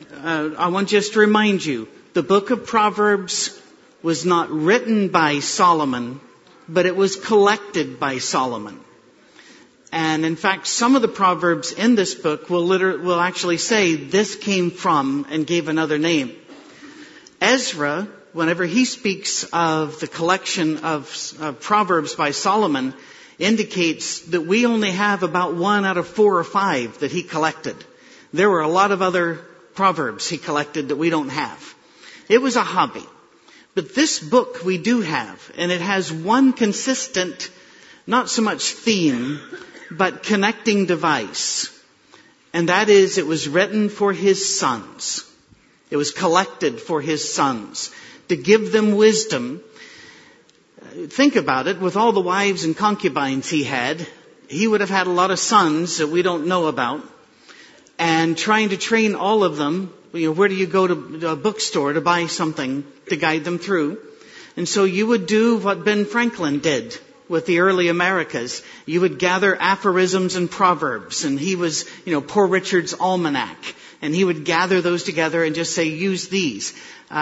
I want just to remind you, the book of Proverbs was not written by Solomon, but it was collected by Solomon. And in fact, some of the Proverbs in this book will actually say this came from and gave another name. Ezra, whenever he speaks of the collection of Proverbs by Solomon, indicates that we only have about 1 out of 4 or 5 that he collected. There were a lot of other Proverbs he collected that we don't have. It was a hobby. But this book we do have, and it has one consistent, not so much theme, but connecting device. And that is, it was written for his sons. It was collected for his sons to give them wisdom. Think about it, with all the wives and concubines he would have had a lot of sons that we don't know about. And trying to train all of them, where do you go to a bookstore to buy something to guide them through? And so you would do what Ben Franklin did with the early Americas. You would gather aphorisms and proverbs, and he was, Poor Richard's Almanac, and he would gather those together and just say, use these.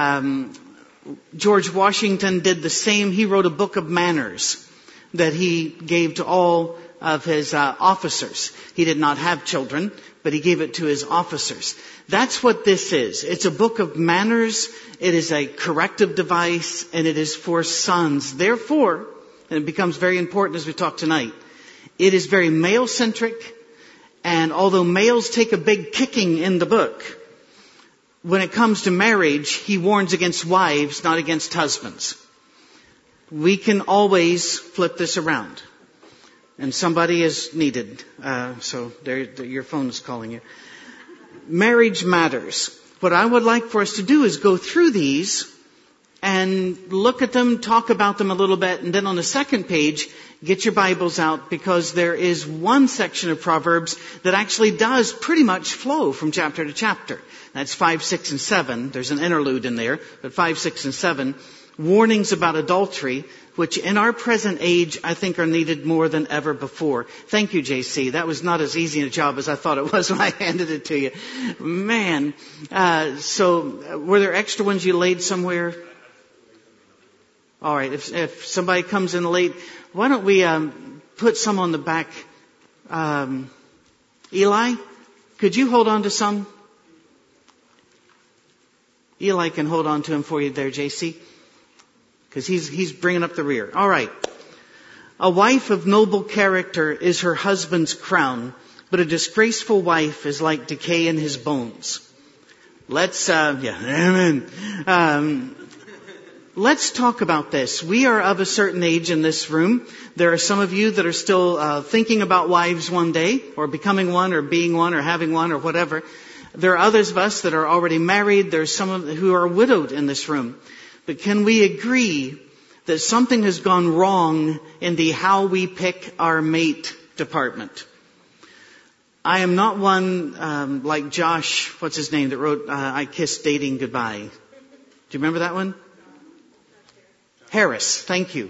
George Washington did the same. He wrote a book of manners that he gave to all of his officers. He did not have children, but he gave it to his officers. That's what this is. It's a book of manners. It is a corrective device, and it is for sons. Therefore, and it becomes very important as we talk tonight, it is very male-centric, and although males take a big kicking in the book, when it comes to marriage, he warns against wives, not against husbands. We can always flip this around. And somebody is needed. So your phone is calling you. Marriage matters. What I would like for us to do is go through these and look at them, talk about them a little bit, and then on the second page, get your Bibles out, because there is one section of Proverbs that actually does pretty much flow from chapter to chapter. That's 5, 6, and 7. There's an interlude in there, but 5, 6, and 7. Warnings about adultery, which in our present age, I think are needed more than ever before. Thank you, JC. That was not as easy a job as I thought it was when I handed it to you. Man. So were there extra ones you laid somewhere? All right. If somebody comes in late, why don't we put some on the back? Eli, could you hold on to some? Eli can hold on to him for you there, JC. Because he's bringing up the rear. All right. A wife of noble character is her husband's crown, but a disgraceful wife is like decay in his bones. Amen. Let's talk about this. We are of a certain age in this room. There are some of you that are still thinking about wives one day, or becoming one, or being one, or having one, or whatever. There are others of us that are already married. There's some who are widowed in this room. But can we agree that something has gone wrong in the how we pick our mate department? I am not one like Josh, what's his name, that wrote I Kissed Dating Goodbye. Do you remember that one? Harris. Thank you.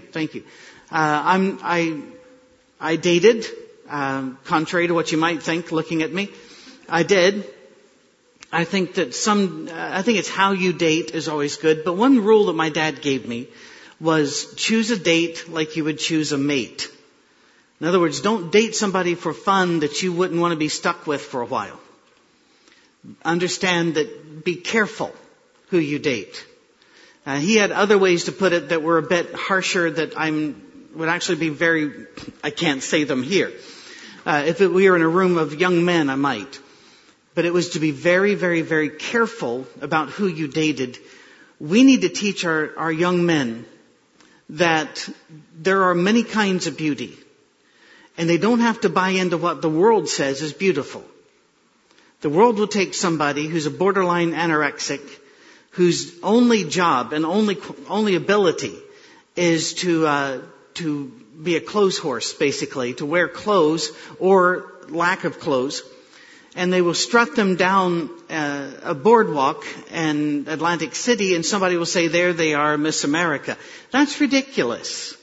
I dated, contrary to what you might think looking at me. I did. I think it's how you date is always good. But one rule that my dad gave me was choose a date like you would choose a mate. In other words, don't date somebody for fun that you wouldn't want to be stuck with for a while. Understand that, be careful who you date. He had other ways to put it that were a bit harsher that would actually be I can't say them here. If we were in a room of young men, I might. But it was to be very, very, very careful about who you dated. We need to teach our young men that there are many kinds of beauty. And they don't have to buy into what the world says is beautiful. The world will take somebody who's a borderline anorexic, whose only job and only ability is to be a clothes horse, basically, to wear clothes or lack of clothes. And they will strut them down a boardwalk in Atlantic City, and somebody will say, there they are, Miss America. That's ridiculous.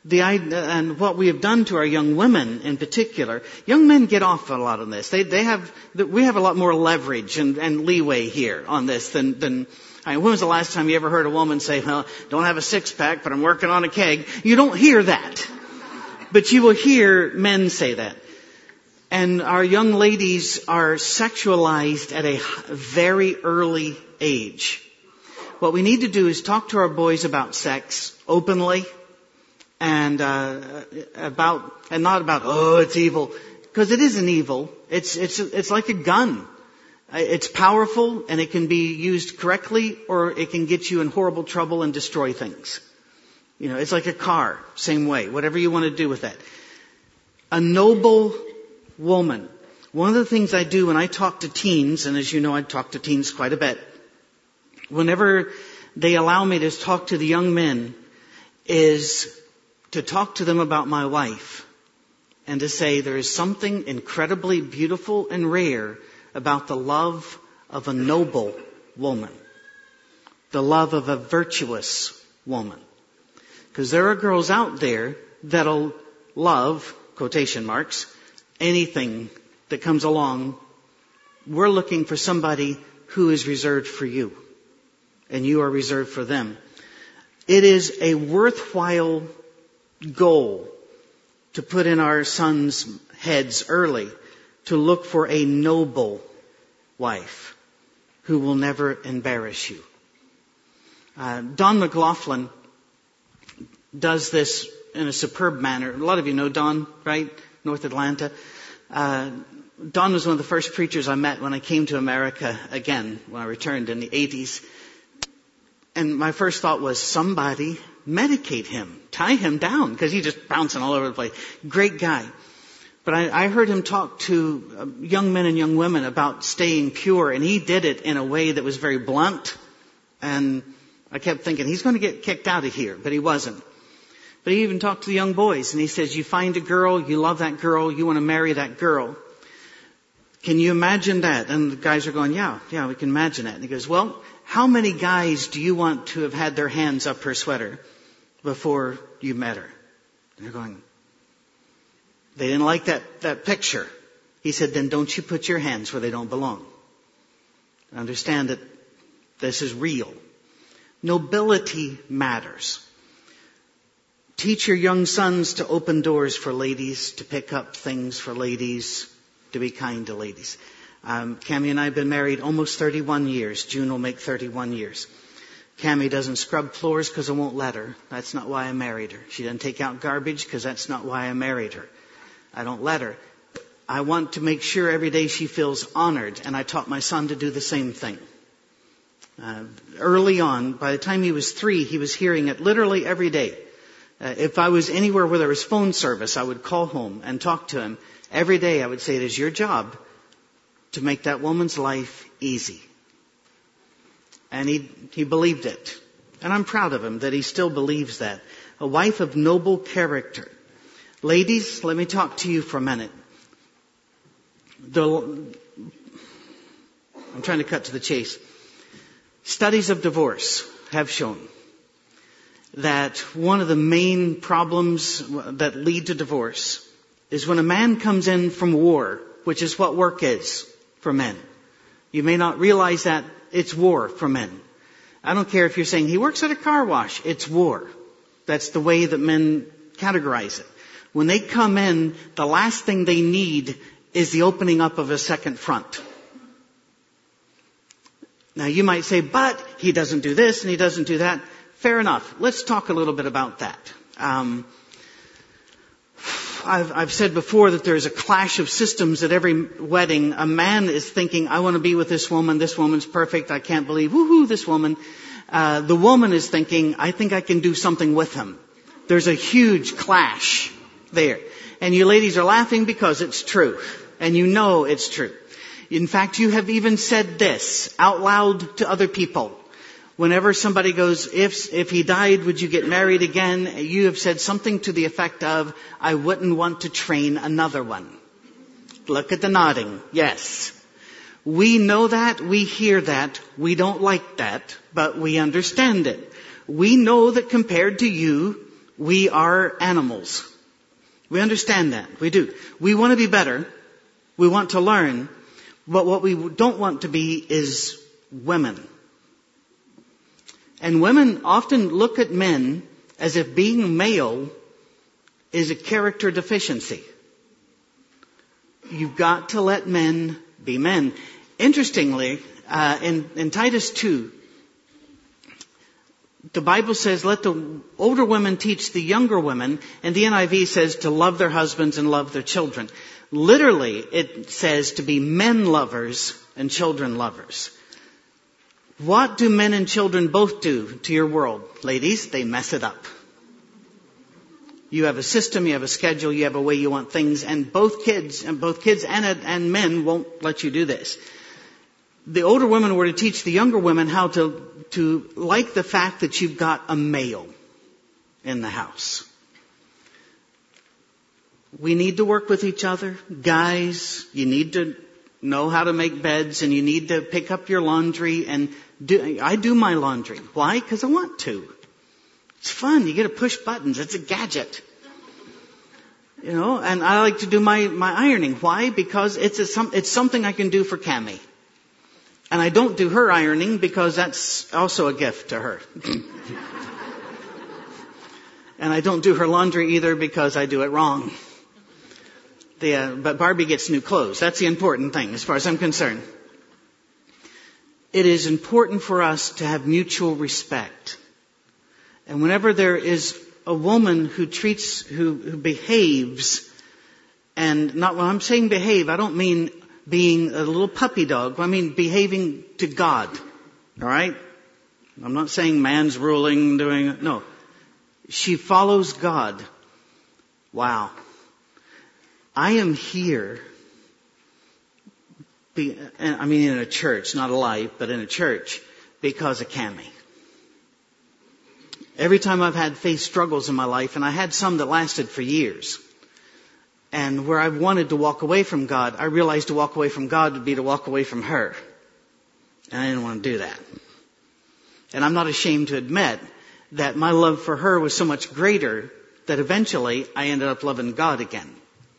And what we have done to our young women in particular, young men get off a lot on this. We have a lot more leverage and leeway here on this than when was the last time you ever heard a woman say, well, don't have a six-pack, but I'm working on a keg? You don't hear that. But you will hear men say that. And our young ladies are sexualized at a very early age. What we need to do is talk to our boys about sex openly and not about, oh, it's evil. Because it isn't evil. It's like a gun. It's powerful and it can be used correctly, or it can get you in horrible trouble and destroy things. It's like a car, same way, whatever you want to do with that. A noble woman. One of the things I do when I talk to teens, and as you know, I talk to teens quite a bit, whenever they allow me to talk to the young men, is to talk to them about my wife and to say there is something incredibly beautiful and rare about the love of a noble woman, the love of a virtuous woman. Because there are girls out there that'll love, quotation marks, anything that comes along. We're looking for somebody who is reserved for you, and you are reserved for them. It is a worthwhile goal to put in our sons' heads early to look for a noble wife who will never embarrass you. Don McLaughlin does this in a superb manner. A lot of you know Don, right? North Atlanta. Don was one of the first preachers I met when I came to America again, when I returned in the 80s. And my first thought was, somebody medicate him, tie him down, because he's just bouncing all over the place. Great guy. But I heard him talk to young men and young women about staying pure, and he did it in a way that was very blunt. And I kept thinking, he's going to get kicked out of here, but he wasn't. But he even talked to the young boys, and he says, you find a girl, you love that girl, you want to marry that girl. Can you imagine that? And the guys are going, yeah, we can imagine that. And he goes, well, how many guys do you want to have had their hands up her sweater before you met her? And they're going, they didn't like that picture. He said, then don't you put your hands where they don't belong. Understand that this is real. Nobility matters. Teach your young sons to open doors for ladies, to pick up things for ladies, to be kind to ladies. Cammie and I have been married almost 31 years. June will make 31 years. Cammie doesn't scrub floors because I won't let her. That's not why I married her. She doesn't take out garbage because that's not why I married her. I don't let her. I want to make sure every day she feels honored, and I taught my son to do the same thing. Early on, by the time he was 3, he was hearing it literally every day. If I was anywhere where there was phone service, I would call home and talk to him. Every day I would say, it is your job to make that woman's life easy. And he believed it. And I'm proud of him that he still believes that. A wife of noble character. Ladies, let me talk to you for a minute. I'm trying to cut to the chase. Studies of divorce have shown that one of the main problems that lead to divorce is when a man comes in from war, which is what work is for men. You may not realize that it's war for men. I don't care if you're saying he works at a car wash. It's war. That's the way that men categorize it. When they come in, the last thing they need is the opening up of a second front. Now you might say, but he doesn't do this and he doesn't do that. Fair enough. Let's talk a little bit about that. I've said before that there's a clash of systems at every wedding. A man is thinking, I want to be with this woman. This woman's perfect. I can't believe, woohoo, this woman. The woman is thinking, I think I can do something with him. There's a huge clash there. And you ladies are laughing because it's true. And you know it's true. In fact, you have even said this out loud to other people. Whenever somebody goes, if he died, would you get married again? You have said something to the effect of, I wouldn't want to train another one. Look at the nodding. Yes. We know that. We hear that. We don't like that, but we understand it. We know that compared to you, We are animals. We understand that. We do. We want to be better. We want to learn. But what we don't want to be is women. And women often look at men as if being male is a character deficiency. You've got to let men be men. Interestingly, in Titus 2, the Bible says, let the older women teach the younger women, and the NIV says to love their husbands and love their children. Literally, it says to be men lovers and children lovers. What do men and children both do to your world? Ladies, they mess it up. You have a system, you have a schedule, you have a way you want things, and both kids and men won't let you do this. The older women were to teach the younger women how to like the fact that you've got a male in the house. We need to work with each other. Guys, you need to know how to make beds, and you need to pick up your laundry. And I do my laundry. Why? Because I want to. It's fun. You get to push buttons. It's a gadget. You know, and I like to do my ironing. Why? Because it's something I can do for Cammie. And I don't do her ironing because that's also a gift to her. And I don't do her laundry either because I do it wrong. But Barbie gets new clothes. That's the important thing as far as I'm concerned. It is important for us to have mutual respect. And whenever there is a woman who behaves, and not when I'm saying behave, I don't mean being a little puppy dog. I mean behaving to God. All right? I'm not saying man's ruling, no. She follows God. Wow. I am here, in a church, not alive, but in a church, because of Cammie. Every time I've had faith struggles in my life, and I had some that lasted for years, and where I wanted to walk away from God, I realized to walk away from God would be to walk away from her. And I didn't want to do that. And I'm not ashamed to admit that my love for her was so much greater that eventually I ended up loving God again.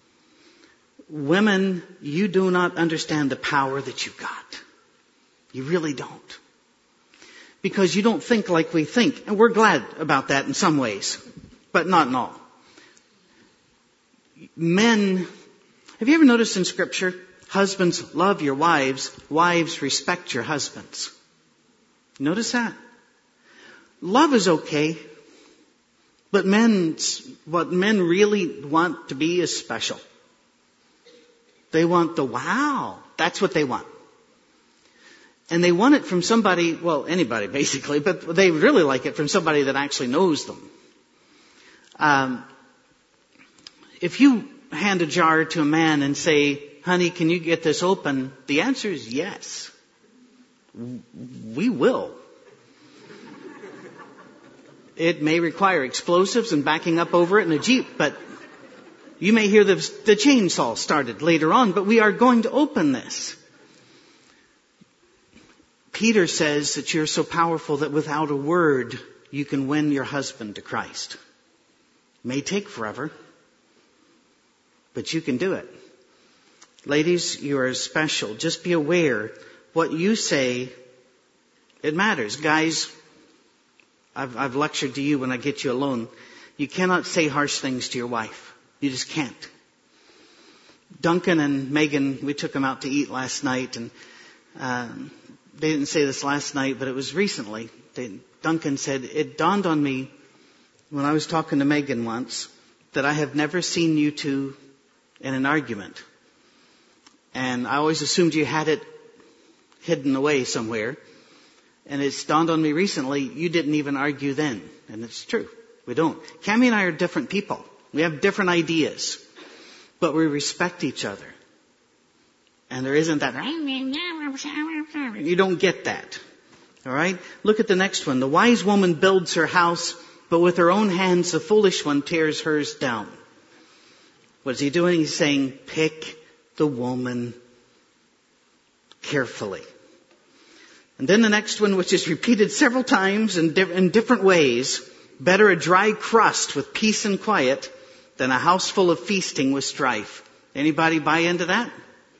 Women, you do not understand the power that you've got. You really don't. Because you don't think like we think. And we're glad about that in some ways, but not in all. Men, have you ever noticed in Scripture, husbands, love your wives, wives, respect your husbands? Notice that? Love is okay, but what men really want to be is special. They want the wow. That's what they want. And they want it from somebody, well, anybody basically, but they really like it from somebody that actually knows them. If you hand a jar to a man and say, honey, can you get this open? The answer is yes. We will. It may require explosives and backing up over it in a Jeep, but you may hear the chainsaw started later on, but we are going to open this. Peter says that you're so powerful that without a word, you can win your husband to Christ. It may take forever, but you can do it. Ladies, you are special. Just be aware what you say, it matters. Guys, I've lectured to you when I get you alone. You cannot say harsh things to your wife. You just can't. Duncan and Megan, we took them out to eat last night, and they didn't say this last night, but it was recently. Duncan said, it dawned on me when I was talking to Megan once that I have never seen you two in an argument. And I always assumed you had it hidden away somewhere. And it's dawned on me recently, you didn't even argue then. And it's true. We don't. Cammie and I are different people. We have different ideas, but we respect each other. And there isn't that, you don't get that. All right? Look at the next one. The wise woman builds her house, but with her own hands, the foolish one tears hers down. What is he doing? He's saying, pick the woman carefully. And then the next one, which is repeated several times in different ways, Better a dry crust with peace and quiet than a house full of feasting with strife. Anybody buy into that?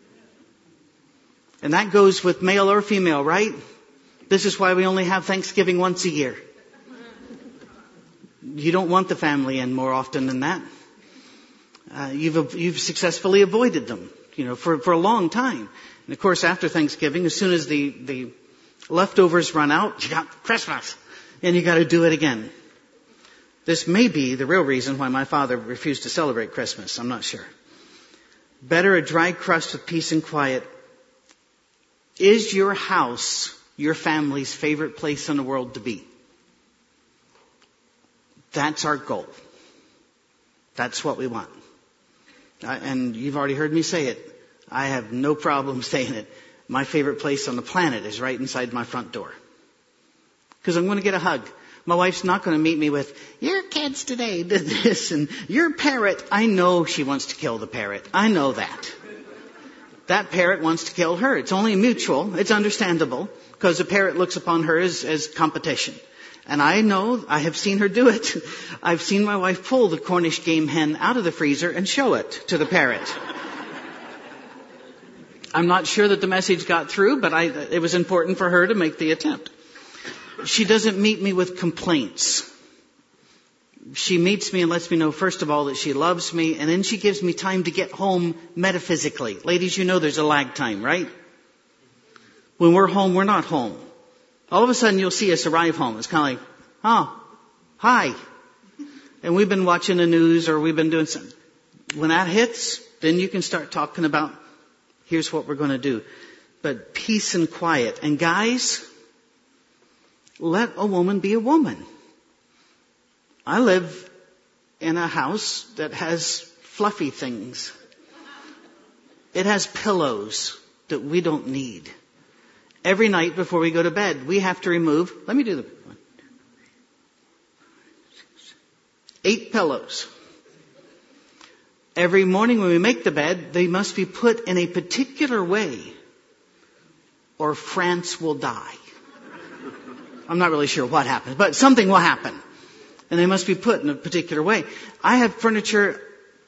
And that goes with male or female, right? This is why we only have Thanksgiving once a year. You don't want the family in more often than that. You've successfully avoided them, for a long time. And of course, after Thanksgiving, as soon as the leftovers run out, you got Christmas, and you got to do it again. This may be the real reason why my father refused to celebrate Christmas. I'm not sure. Better a dry crust with peace and quiet. Is your house your family's favorite place in the world to be? That's our goal. That's what we want. And you've already heard me say it. I have no problem saying it. My favorite place on the planet is right inside my front door. Because I'm going to get a hug. My wife's not going to meet me with, your kids today did this and your parrot. I know she wants to kill the parrot. I know that. That parrot wants to kill her. It's only mutual. It's understandable because the parrot looks upon her as competition. And I know, I have seen her do it. I've seen my wife pull the Cornish game hen out of the freezer and show it to the parrot. I'm not sure that the message got through, but it was important for her to make the attempt. She doesn't meet me with complaints. She meets me and lets me know, first of all, that she loves me, and then she gives me time to get home metaphysically. Ladies, you know there's a lag time, right? When we're home, we're not home. All of a sudden, you'll see us arrive home. It's kind of like, oh, hi. And we've been watching the news or we've been doing something. When that hits, then you can start talking about, here's what we're going to do. But peace and quiet. And guys, let a woman be a woman. I live in a house that has fluffy things. It has pillows that we don't need. Every night before we go to bed, we have to remove, let me do the 8 pillows. Every morning when we make the bed, they must be put in a particular way or France will die. I'm not really sure what happens, but something will happen. And they must be put in a particular way. I have furniture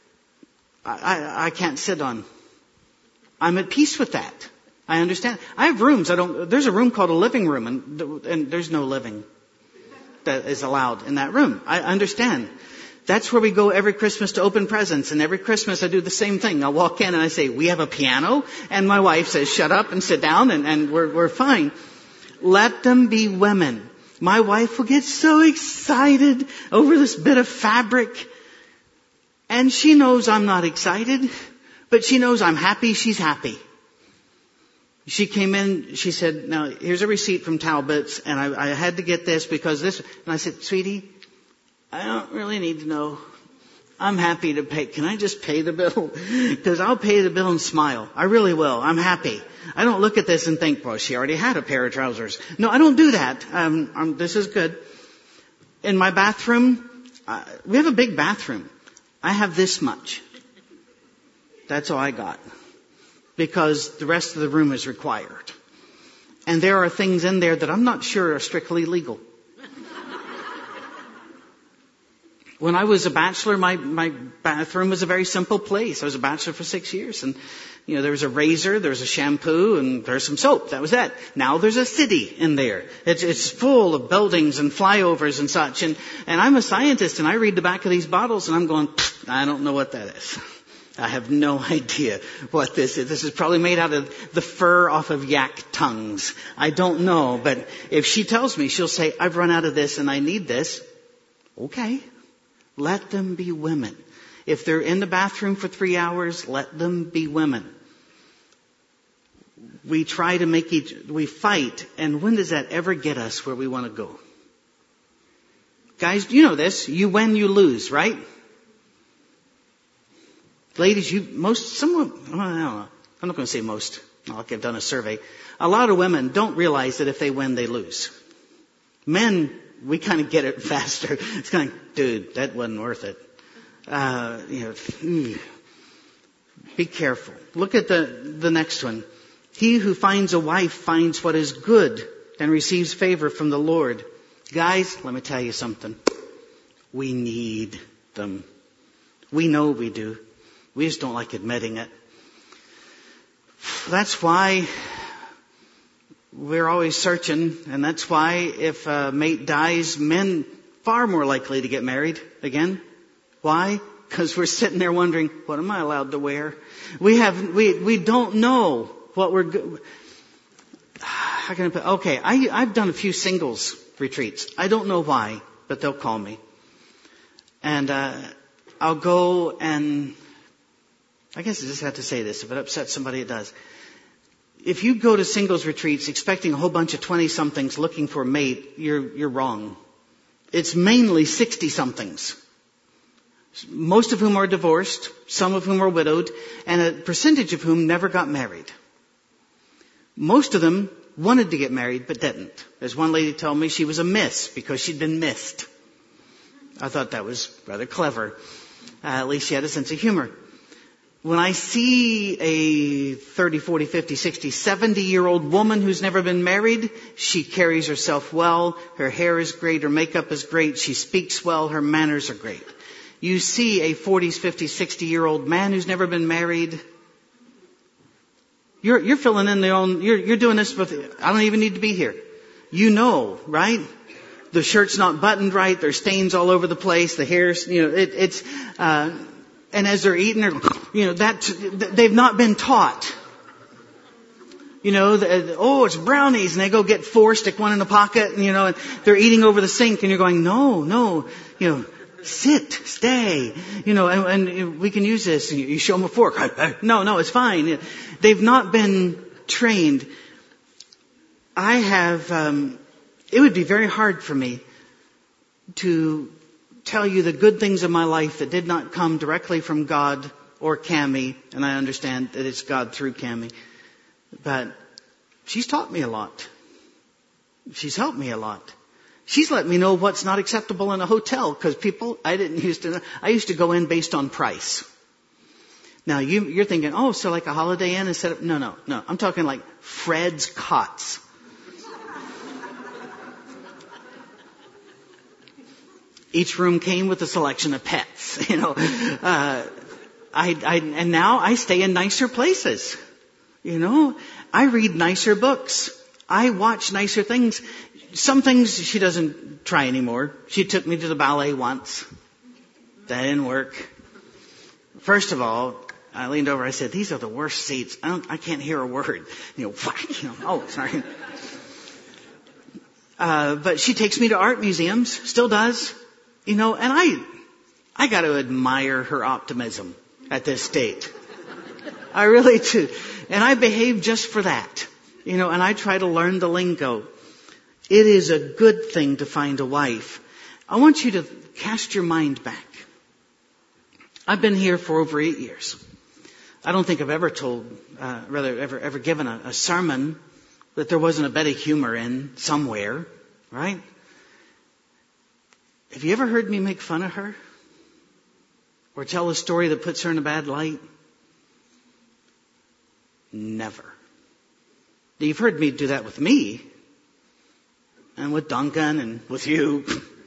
I can't sit on. I'm at peace with that. I understand. I have rooms. There's a room called a living room, and there's no living that is allowed in that room. I understand. That's where we go every Christmas to open presents, and every Christmas I do the same thing. I walk in and I say, we have a piano, and my wife says, shut up and sit down, and we're fine. Let them be women. My wife will get so excited over this bit of fabric, and she knows I'm not excited, but she knows I'm happy. She's happy. She came in, she said, now here's a receipt from Talbot's, and I had to get this because this, and I said, sweetie, I don't really need to know. I'm happy to pay. Can I just pay the bill? Because I'll pay the bill and smile. I really will. I'm happy. I don't look at this and think, well, she already had a pair of trousers. No, I don't do that. This is good. In my bathroom, we have a big bathroom. I have this much. That's all I got. Because the rest of the room is required. And there are things in there that I'm not sure are strictly legal. When I was a bachelor, my bathroom was a very simple place. I was a bachelor for 6 years. And, there was a razor, there was a shampoo, and there's some soap. That was it. Now there's a city in there. It's full of buildings and flyovers and such. And I'm a scientist, and I read the back of these bottles, and I'm going, I don't know what that is. I have no idea what this is. This is probably made out of the fur off of yak tongues. I don't know. But if she tells me, she'll say, I've run out of this and I need this. Okay. Let them be women. If they're in the bathroom for 3 hours, let them be women. We try to we fight, and when does that ever get us where we want to go? Guys, you know this. You win, you lose, right? Ladies, I don't know. I'm not going to say most. Like I've done a survey. A lot of women don't realize that if they win, they lose. Men, we kind of get it faster. It's kind of, dude, that wasn't worth it. Be careful. Look at the next one. He who finds a wife finds what is good and receives favor from the Lord. Guys, let me tell you something. We need them. We know we do. We just don't like admitting it. That's why we're always searching, and that's why if a mate dies, men far more likely to get married again. Why? Because we're sitting there wondering, what am I allowed to wear? We don't know what how can I put, okay, I've done a few singles retreats. I don't know why, but they'll call me. And I'll go and, I guess I just have to say this. If it upsets somebody, it does. If you go to singles retreats expecting a whole bunch of 20-somethings looking for a mate, you're wrong. It's mainly 60-somethings. Most of whom are divorced, some of whom are widowed, and a percentage of whom never got married. Most of them wanted to get married but didn't. As one lady told me, she was a miss because she'd been missed. I thought that was rather clever. At least she had a sense of humor. When I see a 30, 40, 50, 60, 70-year-old woman who's never been married, she carries herself well, her hair is great, her makeup is great, she speaks well, her manners are great. You see a 40s, 50s, 60-year-old man who's never been married, you're filling in you're doing this with, I don't even need to be here. You know, right? The shirt's not buttoned right, there's stains all over the place, the hair's, and as they're eating, they've not been taught. It's brownies, and they go get 4, stick one in the pocket, and they're eating over the sink, and you're going, no, sit, stay, and we can use this, and you show them a fork. No, it's fine. They've not been trained. I have, it would be very hard for me to tell you the good things of my life that did not come directly from God or Cammie, and I understand that it's God through Cammie. But she's taught me a lot. She's helped me a lot. She's let me know what's not acceptable in a hotel, because I used to go in based on price. Now you're thinking, so like a Holiday Inn instead of, no. I'm talking like Fred's Cots. Each room came with a selection of pets, and now I stay in nicer places, I read nicer books. I watch nicer things. Some things she doesn't try anymore. She took me to the ballet once. That didn't work. First of all, I leaned over, I said, these are the worst seats. I can't hear a word. Sorry. But she takes me to art museums, still does. And I got to admire her optimism at this state. I really do. And I behave just for that. And I try to learn the lingo. It is a good thing to find a wife. I want you to cast your mind back. I've been here for over 8 years. I don't think I've ever ever given a sermon that there wasn't a bit of humor in somewhere, right? Have you ever heard me make fun of her? Or tell a story that puts her in a bad light? Never. Now, you've heard me do that with me. And with Duncan and with you.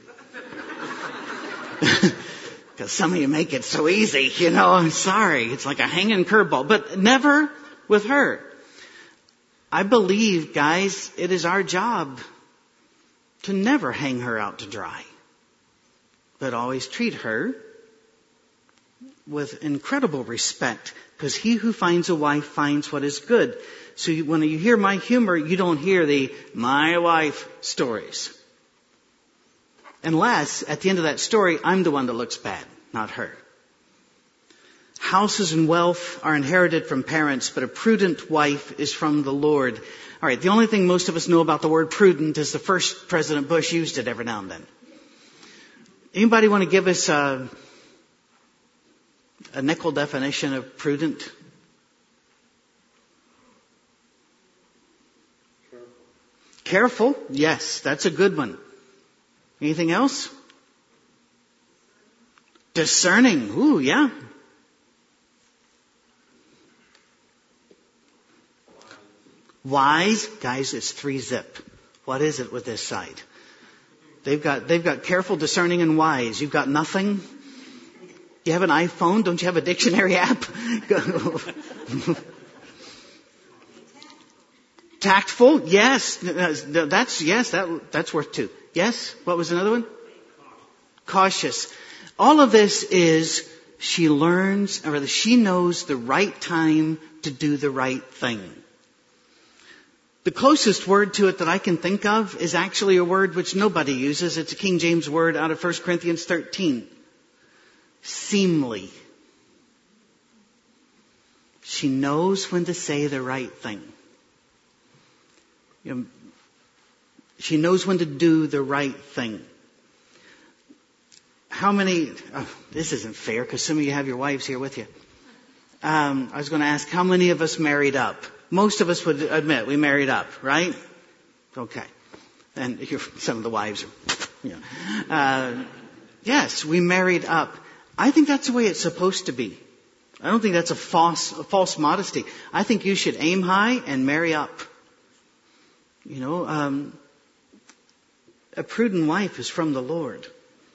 Because some of you make it so easy, I'm sorry. It's like a hanging curveball. But never with her. I believe, guys, it is our job to never hang her out to dry. But always treat her with incredible respect, because he who finds a wife finds what is good. So when you hear my humor, you don't hear the my wife stories. Unless, at the end of that story, I'm the one that looks bad, not her. Houses and wealth are inherited from parents, but a prudent wife is from the Lord. All right, the only thing most of us know about the word prudent is the first President Bush used it every now and then. Anybody want to give us a nickel definition of prudent? Careful. Yes, that's a good one. Anything else? Discerning. Ooh, yeah. Wise. Guys, it's 3-zip. What is it with this side? They've got careful, discerning, and wise. You've got nothing. You have an iPhone? Don't you have a dictionary app? Tactful? Yes. That's worth 2. Yes? What was another one? Cautious. All of this is she learns, or rather she knows the right time to do the right thing. The closest word to it that I can think of is actually a word which nobody uses. It's a King James word out of 1 Corinthians 13. Seemly. She knows when to say the right thing. She knows when to do the right thing. How many, this isn't fair because some of you have your wives here with you. I was going to ask, how many of us married up? Most of us would admit we married up, right? Okay. And some of the wives are, yes, we married up. I think that's the way it's supposed to be. I don't think that's a false modesty. I think you should aim high and marry up. A prudent wife is from the Lord.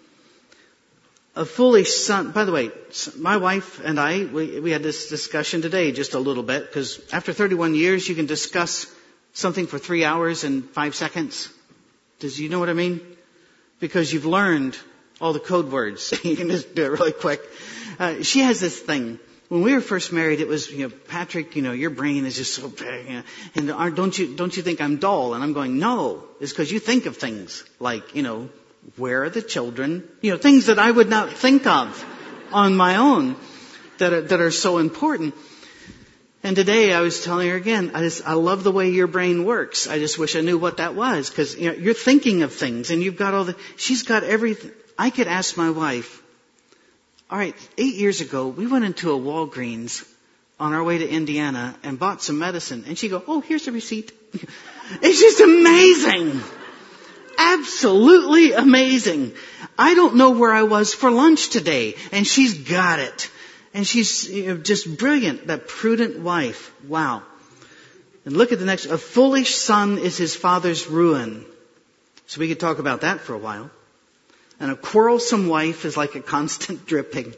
A foolish son, by the way, my wife and I, we had this discussion today just a little bit, because after 31 years you can discuss something for 3 hours and 5 seconds. Does you know what I mean? Because you've learned all the code words. You can just do it really quick. She has this thing. When we were first married, it was, Patrick, your brain is just so big. And don't you think I'm dull? And I'm going, no. It's because you think of things like, where are the children? Things that I would not think of on my own that are so important. And today I was telling her again, I love the way your brain works. I just wish I knew what that was, because you're thinking of things and you've got she's got everything. I could ask my wife, all right, 8 years ago, we went into a Walgreens on our way to Indiana and bought some medicine. And she'd go, oh, here's the receipt. It's just amazing. Absolutely amazing. I don't know where I was for lunch today. And she's got it. And she's just brilliant. That prudent wife. Wow. And look at the next. A foolish son is his father's ruin. So we could talk about that for a while. And a quarrelsome wife is like a constant dripping.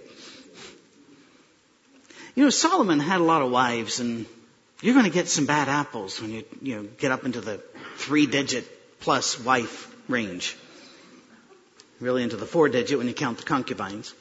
Solomon had a lot of wives, and you're going to get some bad apples when you get up into the 3-digit plus wife range. Really into the 4-digit when you count the concubines.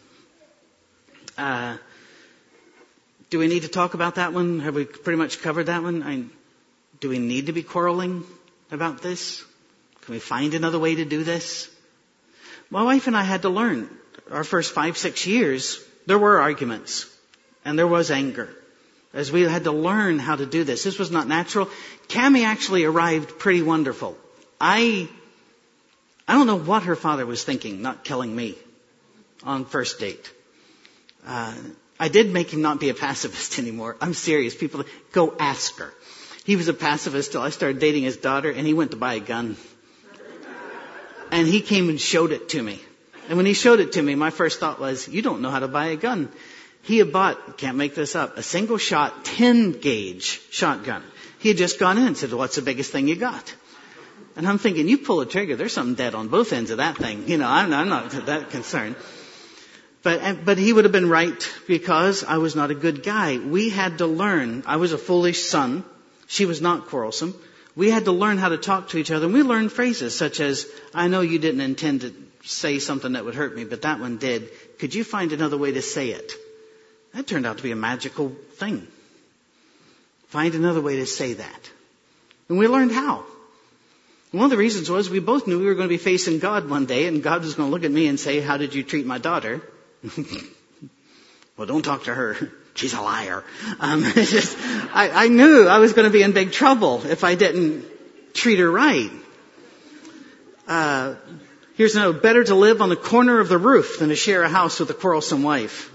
Do we need to talk about that one? Have we pretty much covered that one? Do we need to be quarreling about this? Can we find another way to do this? My wife and I had to learn. Our first 5-6 years, there were arguments. And there was anger. As we had to learn how to do this. This was not natural. Cammie actually arrived pretty wonderful. I don't know what her father was thinking, not killing me on first date. I did make him not be a pacifist anymore. I'm serious. People, go ask her. He was a pacifist till I started dating his daughter, and he went to buy a gun. And he came and showed it to me. And when he showed it to me, my first thought was, you don't know how to buy a gun. He had bought, can't make this up, a single shot 10-gauge shotgun. He had just gone in and said, what's the biggest thing you got? And I'm thinking, you pull a trigger, there's something dead on both ends of that thing. I'm not that concerned. But he would have been right, because I was not a good guy. We had to learn. I was a foolish son. She was not quarrelsome. We had to learn how to talk to each other. And we learned phrases such as, I know you didn't intend to say something that would hurt me, but that one did. Could you find another way to say it? That turned out to be a magical thing. Find another way to say that. And we learned how. And one of the reasons was we both knew we were going to be facing God one day, and God was going to look at me and say, how did you treat my daughter? Well, don't talk to her. She's a liar. I knew I was going to be in big trouble if I didn't treat her right. Here's another. Better to live on the corner of the roof than to share a house with a quarrelsome wife.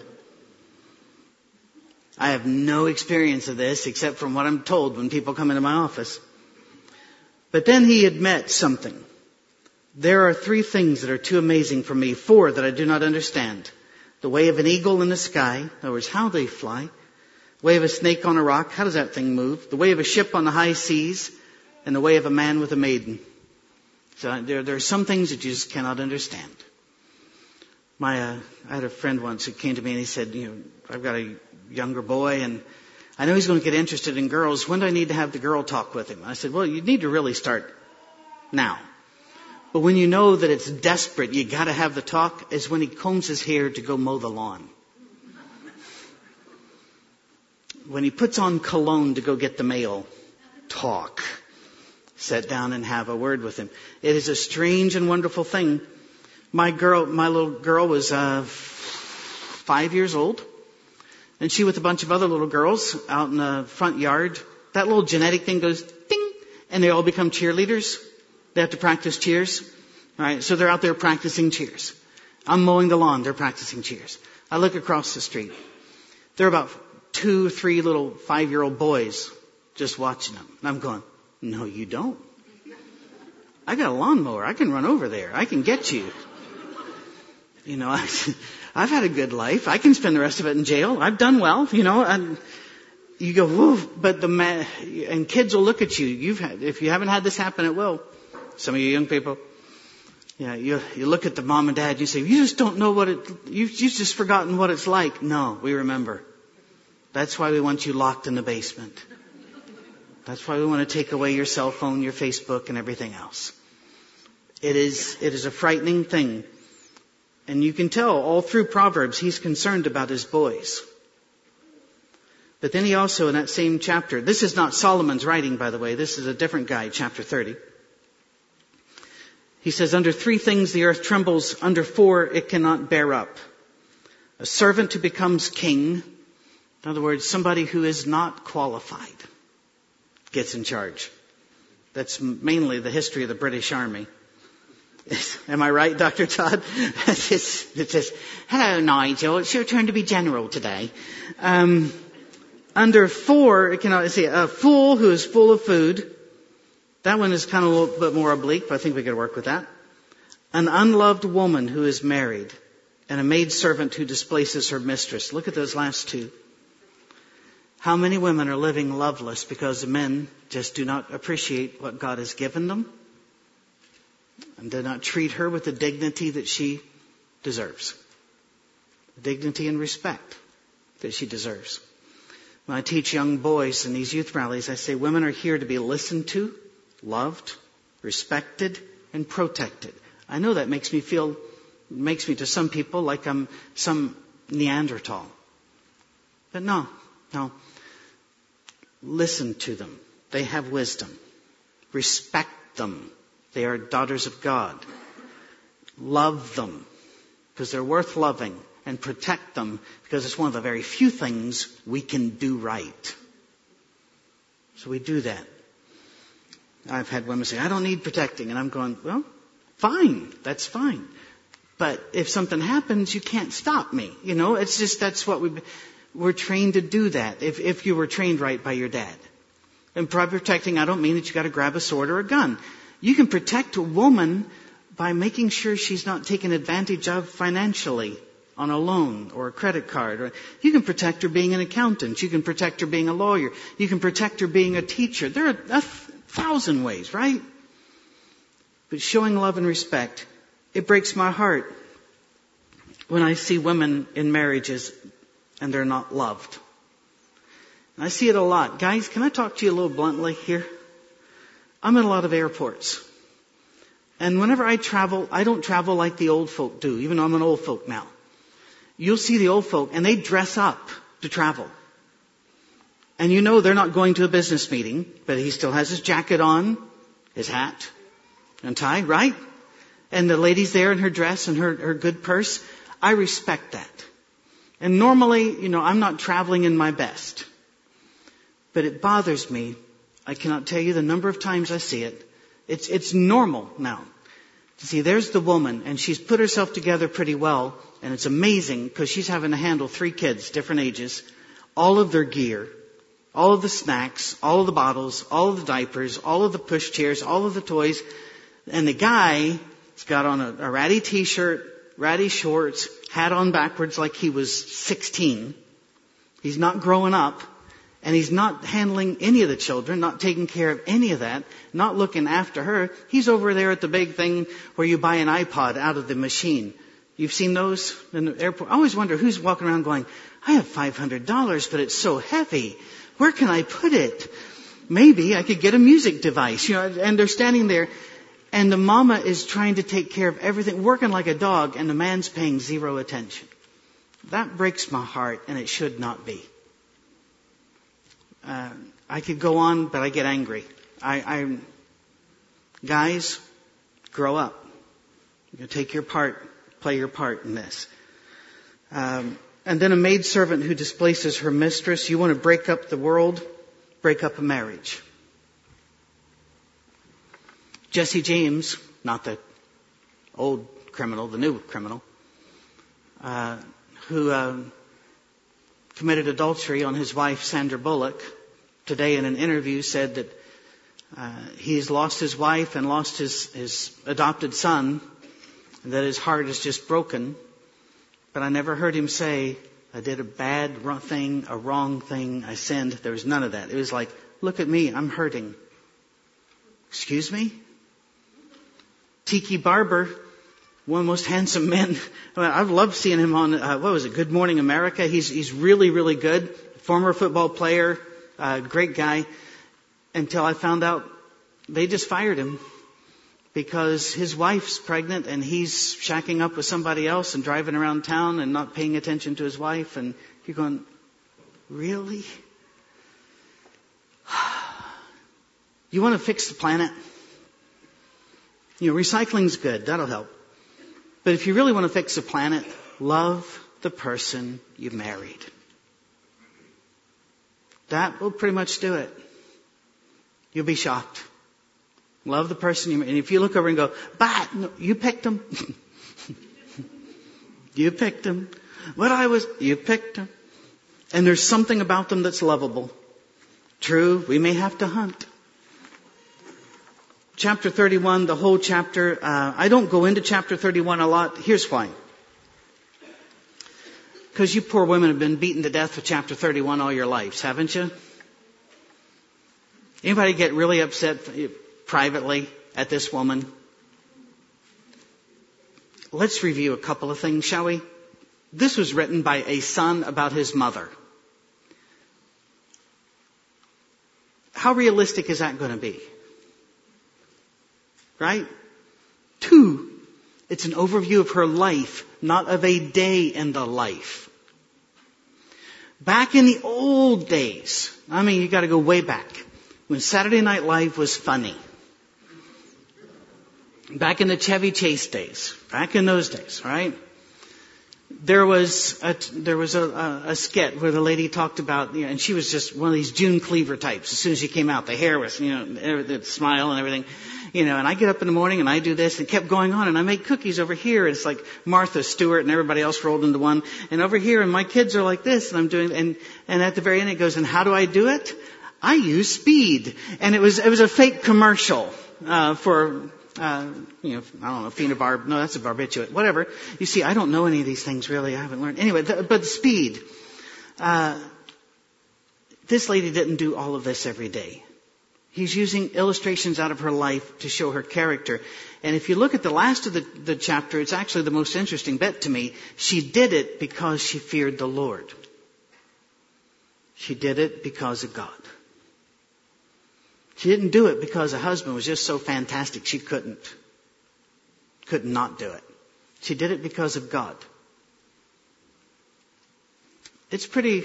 I have no experience of this except from what I'm told when people come into my office. But then he admits something. There are 3 things that are too amazing for me, 4 that I do not understand. The way of an eagle in the sky, in other words, how they fly. The way of a snake on a rock, how does that thing move? The way of a ship on the high seas, and the way of a man with a maiden. So there are some things that you just cannot understand. I had a friend once who came to me and he said, I've got a younger boy and I know he's going to get interested in girls. When do I need to have the girl talk with him? I said, well, you need to really start now. But when you know that it's desperate, you got to have the talk, is when he combs his hair to go mow the lawn. When he puts on cologne to go get the mail, talk. Sit down and have a word with him. It is a strange and wonderful thing. My little girl was 5 years old. And she with a bunch of other little girls out in the front yard. That little genetic thing goes ding, and they all become cheerleaders. They have to practice cheers. All right, so they're out there practicing cheers. I'm mowing the lawn, they're practicing cheers. I look across the street. There are about 2 or 3 little 5-year-old boys just watching them. And I'm going, no, you don't. I got a lawnmower. I can run over there. I can get you. I've had a good life. I can spend the rest of it in jail. I've done well, and you go, woo, but and kids will look at you. If you haven't had this happen, it will. Some of you young people, you look at the mom and dad and you say, you just don't know you've just forgotten what it's like. No, we remember. That's why we want you locked in the basement. That's why we want to take away your cell phone, your Facebook, and everything else. It is a frightening thing. And you can tell all through Proverbs, he's concerned about his boys. But then he also, in that same chapter, this is not Solomon's writing, by the way. This is a different guy, chapter 30. He says, under 3 things the earth trembles, under 4 it cannot bear up. A servant who becomes king, in other words, somebody who is not qualified, gets in charge. That's mainly the history of the British Army. Am I right, Dr. Todd? It says, hello, Nigel. It's your turn to be general today. Under 4, it cannot say a fool who is full of food. That one is kind of a little bit more oblique, but I think we could work with that. An unloved woman who is married, and a maidservant who displaces her mistress. Look at those last 2. How many women are living loveless because the men just do not appreciate what God has given them and do not treat her with the dignity that she deserves. Dignity and respect that she deserves. When I teach young boys in these youth rallies, I say women are here to be listened to, loved, respected, and protected. I know that makes me to some people like I'm some Neanderthal. But no. Listen to them. They have wisdom. Respect them. They are daughters of God. Love them because they're worth loving, and protect them because it's one of the very few things we can do right. So we do that. I've had women say, I don't need protecting. And I'm going, well, fine. That's fine. But if something happens, you can't stop me. It's just that's what we're trained to do that. If you were trained right by your dad. And by protecting, I don't mean that you got to grab a sword or a gun. You can protect a woman by making sure she's not taken advantage of financially on a loan or a credit card. Or you can protect her being an accountant. You can protect her being a lawyer. You can protect her being a teacher. There are 1,000 ways, right? But showing love and respect, it breaks my heart when I see women in marriages and they're not loved. I see it a lot. Guys, can I talk to you a little bluntly here? I'm in a lot of airports. And whenever I travel, I don't travel like the old folk do, even though I'm an old folk now. You'll see the old folk, and they dress up to travel. And they're not going to a business meeting, but he still has his jacket on, his hat, and tie, right? And the lady's there in her dress and her good purse. I respect that. And normally, I'm not traveling in my best. But it bothers me. I cannot tell you the number of times I see it. It's normal now. To see, there's the woman, and she's put herself together pretty well, and it's amazing because she's having to handle 3 kids, different ages, all of their gear, all of the snacks, all of the bottles, all of the diapers, all of the pushchairs, all of the toys. And the guy's got on a ratty t-shirt, ratty shorts, hat on backwards like he was 16. He's not growing up. And he's not handling any of the children, not taking care of any of that, not looking after her. He's over there at the big thing where you buy an iPod out of the machine. You've seen those in the airport? I always wonder who's walking around going, I have $500, but it's so heavy. Where can I put it? Maybe I could get a music device, and they're standing there, and the mama is trying to take care of everything, working like a dog, and the man's paying zero attention. That breaks my heart, and it should not be. I could go on, but I get angry. Guys, grow up. Take your part, play your part in this. And then a maidservant who displaces her mistress. You want to break up the world? Break up a marriage. Jesse James, not the old criminal, the new criminal, who committed adultery on his wife, Sandra Bullock, today in an interview said that he's lost his wife and lost his adopted son, and that his heart is just broken. But I never heard him say, I did a bad thing, a wrong thing, I sinned. There was none of that. It was like, look at me, I'm hurting. Excuse me? Tiki Barber, one of the most handsome men. I've loved seeing him on, Good Morning America. He's really, really good. Former football player, great guy. Until I found out they just fired him because his wife's pregnant and he's shacking up with somebody else and driving around town and not paying attention to his wife. And you're going, really? You want to fix the planet? Recycling's good. That'll help. But if you really want to fix the planet, love the person you married. That will pretty much do it. You'll be shocked. Love the person you married. And if you look over and go, but no, you picked him. You picked him. You picked him. And there's something about them that's lovable. True, we may have to hunt. Chapter 31, the whole chapter. I don't go into chapter 31 a lot. Here's why. Because you poor women have been beaten to death with chapter 31 all your lives, haven't you? Anybody get really upset privately at this woman? Let's review a couple of things, shall we? This was written by a son about his mother. How realistic is that going to be? Right? 2, it's an overview of her life, not of a day in the life. Back in the old days, you got to go way back, when Saturday Night Live was funny. Back in the Chevy Chase days, back in those days, right? There was a skit where the lady talked about, and she was just one of these June Cleaver types. As soon as she came out, the hair was, the smile and everything, and I get up in the morning and I do this, and it kept going on, and I make cookies over here. It's like Martha Stewart and everybody else rolled into one, and over here, and my kids are like this, and I'm doing, and at the very end it goes, and how do I do it? I use speed. And it was a fake commercial, for, I don't know, phenobarb. No, that's a barbiturate. Whatever. You see, I don't know any of these things really. I haven't learned. Anyway, but speed. This lady didn't do all of this every day. He's using illustrations out of her life to show her character. And if you look at the last of the chapter, it's actually the most interesting bit to me. She did it because she feared the Lord. She did it because of God. She didn't do it because her husband was just so fantastic she could not do it. She did it because of God. It's pretty,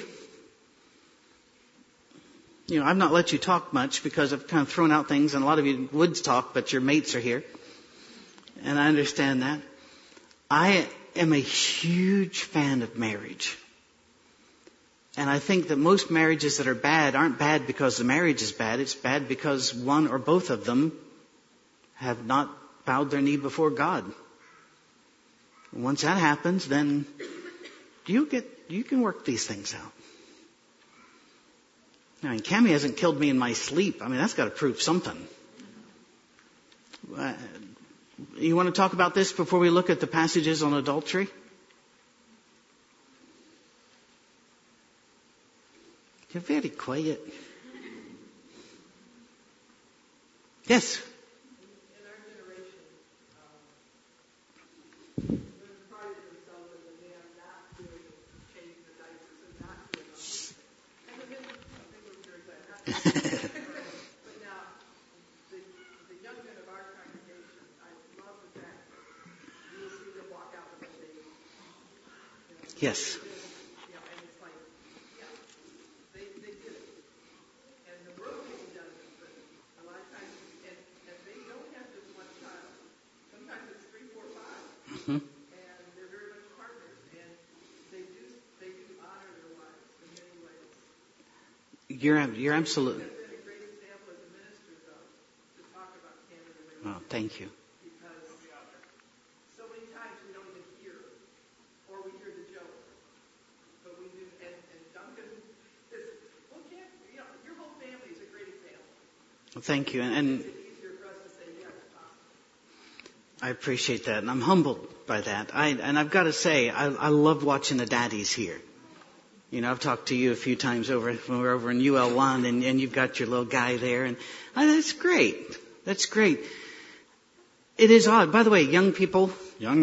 I've not let you talk much because I've kind of thrown out things, and a lot of you would talk, but your mates are here. And I understand that. I am a huge fan of marriage. And I think that most marriages that are bad aren't bad because the marriage is bad. It's bad because one or both of them have not bowed their knee before God. And once that happens, then you can work these things out. Cammie hasn't killed me in my sleep. That's got to prove something. You want to talk about this before we look at the passages on adultery? They're very quiet. Yes. In our generation, women prided themselves as a man not doing change the diapers and not doing all these things. And the men, I think it was very glad not to. But now, the young men of our congregation, I love the fact that you will see them walk out with a baby. Yes. And it's like, yeah, they did it. And the world people does it, but a lot of times, and they don't have just one child. Sometimes it's 3, 4, 5. Mm-hmm. And they're very much partners, and they do honor their wives in many ways. You're absolutely. It's been a great example as a minister, though, to talk about candid relationships. Oh, thank you. Because so many times we don't even hear, or we hear the joke, but we do. And Duncan is, well, your whole family is a great example. Well, thank you, and It's easier for us to say yes, possible. I appreciate that, and I'm humbled by that. I've got to say, I love watching the daddies here. You know, I've talked to you a few times when we're over in UL1, and you've got your little guy there, and that's great. That's great. It is odd. By the way, young people,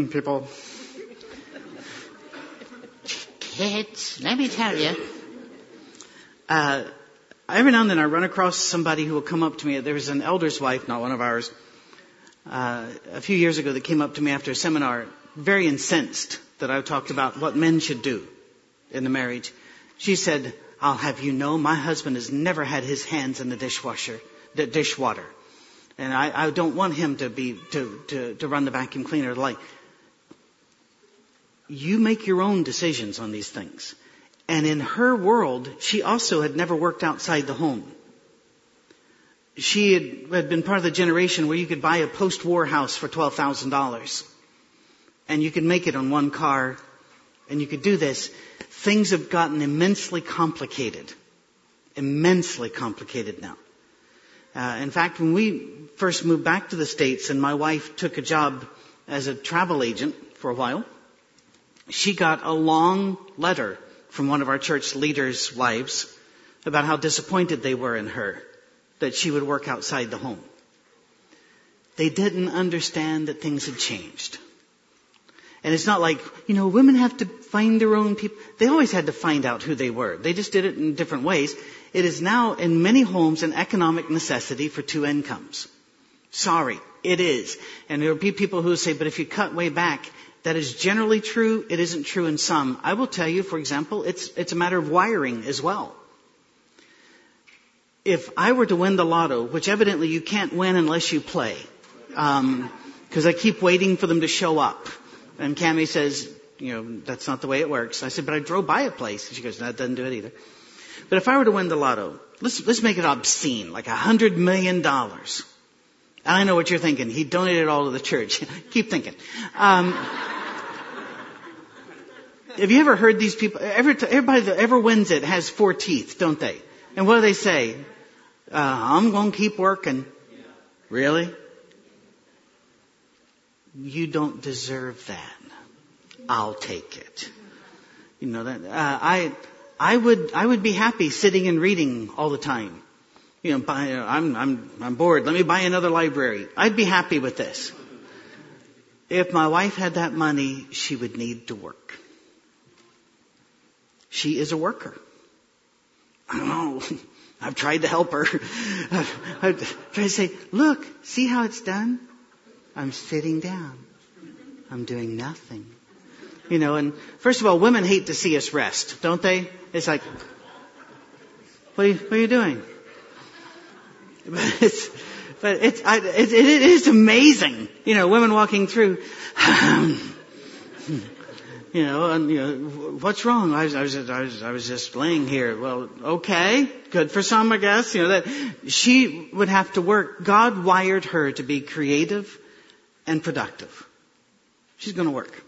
kids, let me tell you. Every now and then I run across somebody who will come up to me. There was an elder's wife, not one of ours, a few years ago that came up to me after a seminar, very incensed that I talked about what men should do in the marriage. She said, I'll have you know, my husband has never had his hands in the dishwater. And I don't want him to run the vacuum cleaner. Like, you make your own decisions on these things. And in her world, she also had never worked outside the home. She had been part of the generation where you could buy a post-war house for $12,000. And you could make it on one car. And you could do this. Things have gotten immensely complicated. Immensely complicated now. In fact, when we first moved back to the States and my wife took a job as a travel agent for a while, she got a long letter from one of our church leaders' wives about how disappointed they were in her, that she would work outside the home. They didn't understand that things had changed. And it's not like, women have to find their own people. They always had to find out who they were. They just did it in different ways. It is now in many homes an economic necessity for 2 incomes. Sorry, it is. And there will be people who say, but if you cut way back, that is generally true. It isn't true in some. I will tell you, for example, it's a matter of wiring as well. If I were to win the lotto, which evidently you can't win unless you play, because I keep waiting for them to show up. And Cammie says, that's not the way it works. I said, but I drove by a place. She goes, that doesn't do it either. But if I were to win the lotto, let's make it obscene, like $100 million. And I know what you're thinking. He donated it all to the church. Keep thinking. Have you ever heard these people? Everybody that ever wins it has 4 teeth, don't they? And what do they say? I'm going to keep working. Really? You don't deserve that. I'll take it. I would be happy sitting and reading all the time. I'm bored. Let me buy another library. I'd be happy with this. If my wife had that money, she would need to work. She is a worker. I don't know. I've tried to help her. I've tried to say, look, see how it's done? I'm sitting down. I'm doing nothing. And first of all, women hate to see us rest, don't they? It's like, what are you doing? But it is amazing. Women walking through, what's wrong? I was just laying here. Well, okay, good for some, I guess. That she would have to work. God wired her to be creative and productive. She's going to work.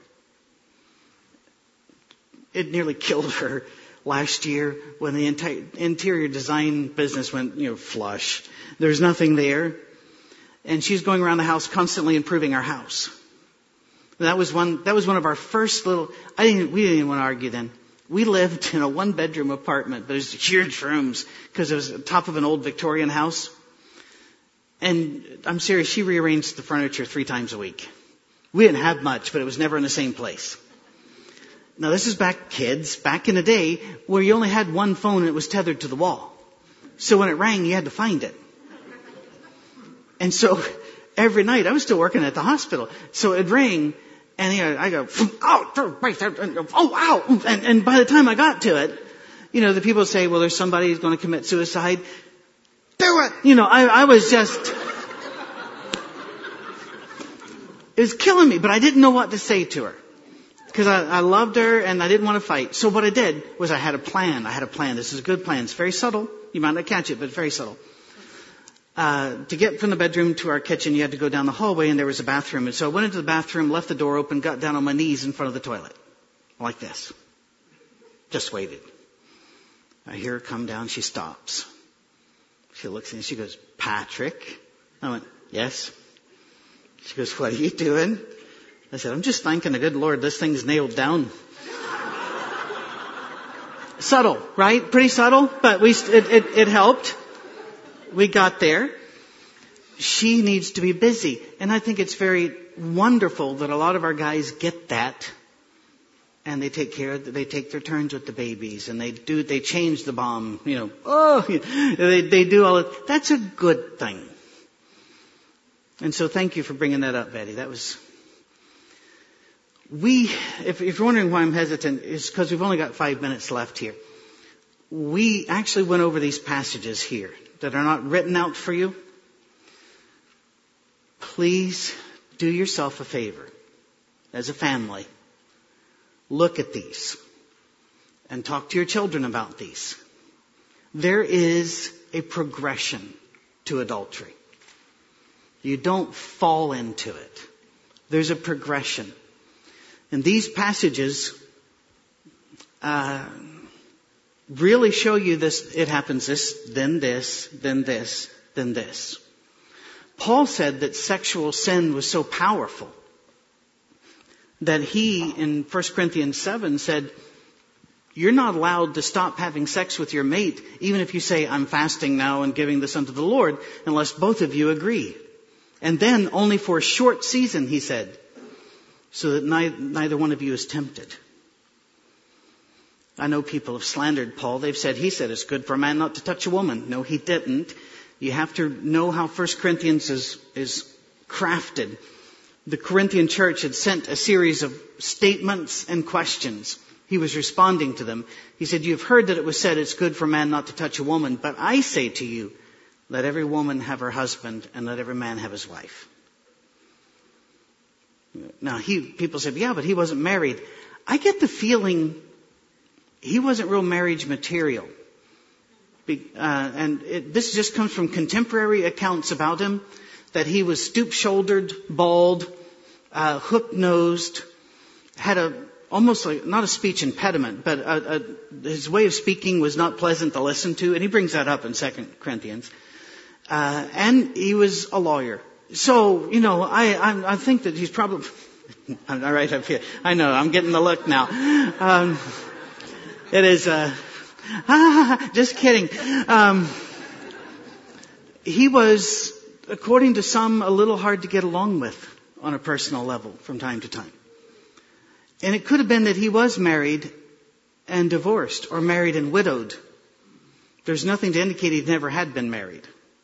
It nearly killed her last year when the entire interior design business went, flush. There's nothing there. And she's going around the house constantly improving our house. That was one of our first we didn't even want to argue then. We lived in a 1-bedroom apartment. There's huge rooms because it was on top of an old Victorian house. And I'm serious, she rearranged the furniture 3 times a week. We didn't have much, but it was never in the same place. Now this is back in the day where you only had one phone and it was tethered to the wall. So when it rang, you had to find it. And so every night, I was still working at the hospital, so it'd ring, and I go, ow, and by the time I got to it, the people say, well, there's somebody who's going to commit suicide. Do it! I was just, it was killing me, but I didn't know what to say to her. Because I loved her and I didn't want to fight. So what I did was I had a plan. This is a good plan. It's very subtle. You might not catch it, but very subtle. To get from the bedroom to our kitchen, you had to go down the hallway and there was a bathroom. And so I went into the bathroom, left the door open, got down on my knees in front of the toilet. Like this. Just waited. I hear her come down. She stops. She looks at me. She goes, Patrick? I went, yes. She goes, what are you doing? I said, I'm just thanking the good Lord this thing's nailed down. Subtle, right? Pretty subtle, but it helped. We got there. She needs to be busy. And I think it's very wonderful that a lot of our guys get that. And they take their turns with the babies. And they change the bomb, they do all of, that's a good thing. And so thank you for bringing that up, Betty. That was, if you're wondering why I'm hesitant, it's because we've only got 5 minutes left here. We actually went over these passages here that are not written out for you. Please do yourself a favor as a family. Look at these and talk to your children about these. There is a progression to adultery. You don't fall into it. There's a progression. And these passages really show you this. It happens this, then this, then this, then this. Paul said that sexual sin was so powerful that he, in 1 Corinthians 7, said, you're not allowed to stop having sex with your mate, even if you say, I'm fasting now and giving this unto the Lord, unless both of you agree. And then only for a short season, he said, so that neither one of you is tempted. I know people have slandered Paul. He said it's good for a man not to touch a woman. No, he didn't. You have to know how 1 Corinthians is crafted. The Corinthian church had sent a series of statements and questions. He was responding to them. He said, you've heard that it was said it's good for a man not to touch a woman, but I say to you, let every woman have her husband and let every man have his wife. Now, people said, yeah, but he wasn't married. I get the feeling he wasn't real marriage material. This just comes from contemporary accounts about him, that he was stoop-shouldered, bald, hook-nosed, had almost like, not a speech impediment, but his way of speaking was not pleasant to listen to, and he brings that up in 2 Corinthians. And he was a lawyer. So, I think that he's probably, I'm right up here. I know, I'm getting the look now. It is, just kidding. He was, according to some, a little hard to get along with on a personal level from time to time. And it could have been that he was married and divorced, or married and widowed. There's nothing to indicate he never had been married.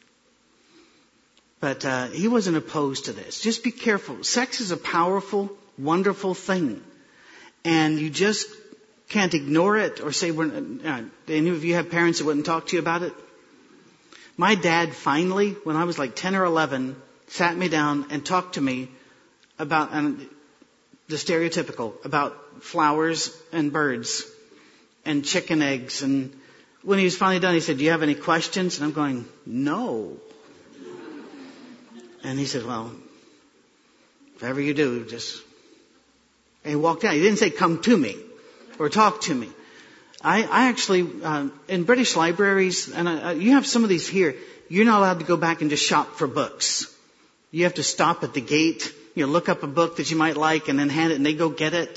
But he wasn't opposed to this. Just be careful. Sex is a powerful, wonderful thing. And you just can't ignore it or say, any of you have parents that wouldn't talk to you about it? My dad finally, when I was like 10 or 11, sat me down and talked to me about the stereotypical, about flowers and birds and chicken eggs. And when he was finally done, he said, do you have any questions? And I'm going, no. And he said, well, if ever you do, just... And he walked out. He didn't say, come to me or talk to me. I actually, in British libraries, and you have some of these here, you're not allowed to go back and just shop for books. You have to stop at the gate, look up a book that you might like and then hand it and they go get it.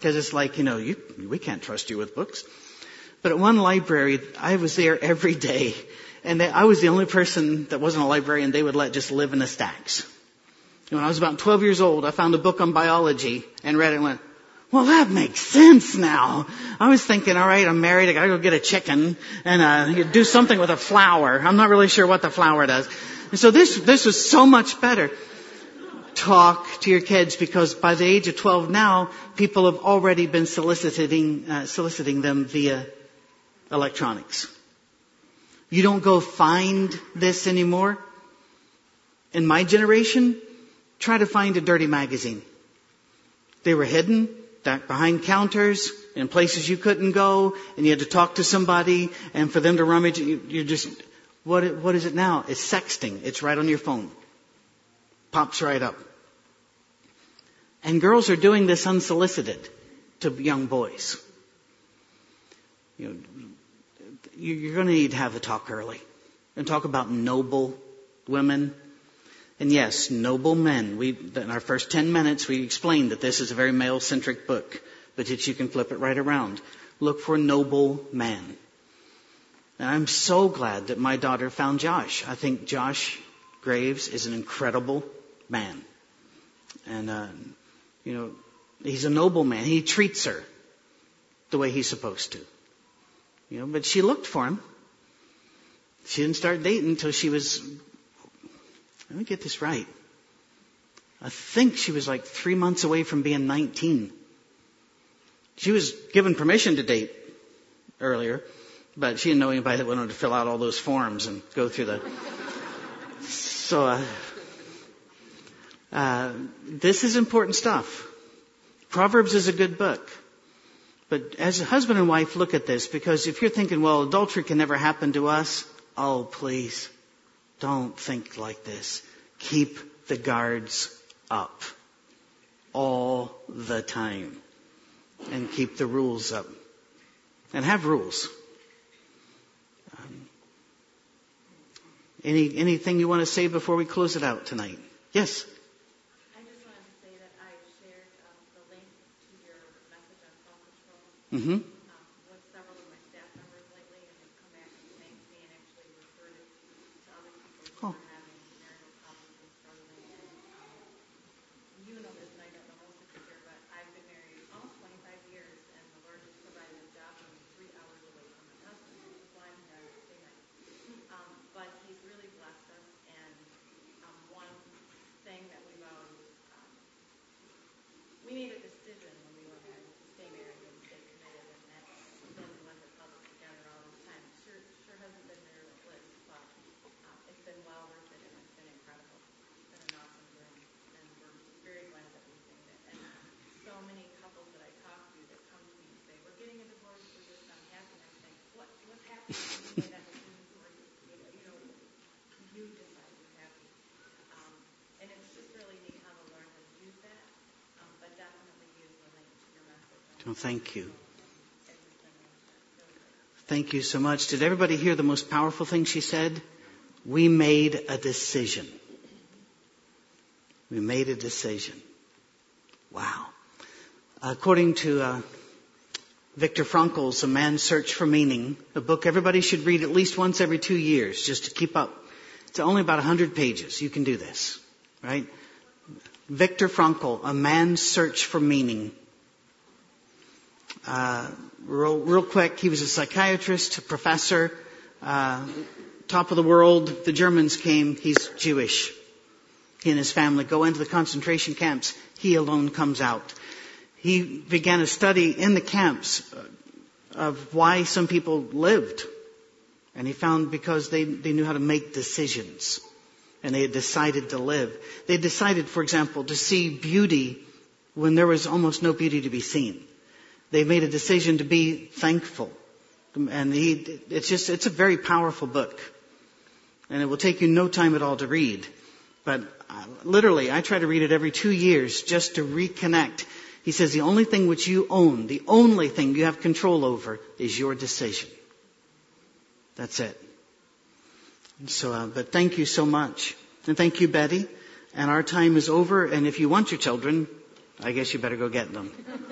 Because it's like, we can't trust you with books. But at one library, I was there every day. And I was the only person that wasn't a librarian they would let just live in the stacks. When I was about 12 years old, I found a book on biology and read it and went, well, that makes sense now. I was thinking, all right, I'm married. I got to go get a chicken and do something with a flower. I'm not really sure what the flower does. And so this was so much better. Talk to your kids, because by the age of 12 now, people have already been soliciting them via electronics. You don't go find this anymore. In my generation, try to find a dirty magazine. They were hidden behind counters in places you couldn't go, and you had to talk to somebody, and for them to rummage, what is it now? It's sexting. It's right on your phone. Pops right up. And girls are doing this unsolicited to young boys. You're going to need to have the talk early and talk about noble women. And yes, noble men. In our first 10 minutes, we explained that this is a very male-centric book, but that you can flip it right around. Look for noble man. And I'm so glad that my daughter found Josh. I think Josh Graves is an incredible man. And, he's a noble man. He treats her the way he's supposed to. But she looked for him. She didn't start dating until she was, let me get this right, I think she was like 3 months away from being 19. She was given permission to date earlier, but she didn't know anybody that wanted to fill out all those forms and go through the... So, this is important stuff. Proverbs is a good book. But as a husband and wife, look at this, because if you're thinking, well, adultery can never happen to us, oh, please, don't think like this. Keep the guards up all the time and keep the rules up and have rules. Anything you want to say before we close it out tonight? Yes. I just wanted to say that I shared the link to your message on self-control with several of my staff members lately, and they've come back and thanked me and actually referred it to other people who are having marital problems and struggling. And you know this, and I don't know most of you here, but I've been married almost 25 years, and the Lord has provided a job for me 3 hours away from my husband, who's blind and has a sight. But he's really blessed us, and one thing that we've always, we made a decision when we were married to stay married and stay committed, and that's been what has held us together all this time. Sure hasn't been marital bliss, but it's been well worth it, and it's been incredible. It's been an awesome journey, and we're very glad that we made it. And so many couples that I talk to that come to me and say, we're getting a divorce, we're just unhappy, and I think, what's happening? You made that decision for you. You decide you're happy. And it's just really neat how the Lord has used that, but definitely use the link to your message. Well, thank you. Thank you so much. Did everybody hear the most powerful thing she said? We made a decision. We made a decision. Wow. According to Viktor Frankl's A Man's Search for Meaning, a book everybody should read at least once every 2 years just to keep up. It's only about 100 pages. You can do this, right? Viktor Frankl, A Man's Search for Meaning. Real quick, he was a psychiatrist, a professor, top of the world. The Germans came. He's Jewish. He and his family go into the concentration camps. He alone comes out. He began a study in the camps of why some people lived. And he found because they knew how to make decisions. And they had decided to live. They decided, for example, to see beauty when there was almost no beauty to be seen. They made a decision to be thankful. And it's a very powerful book. And it will take you no time at all to read. But literally, I try to read it every 2 years just to reconnect. He says the only thing which you own, the only thing you have control over is your decision. That's it. So, but thank you so much. And thank you, Betty. And our time is over. And if you want your children, I guess you better go get them.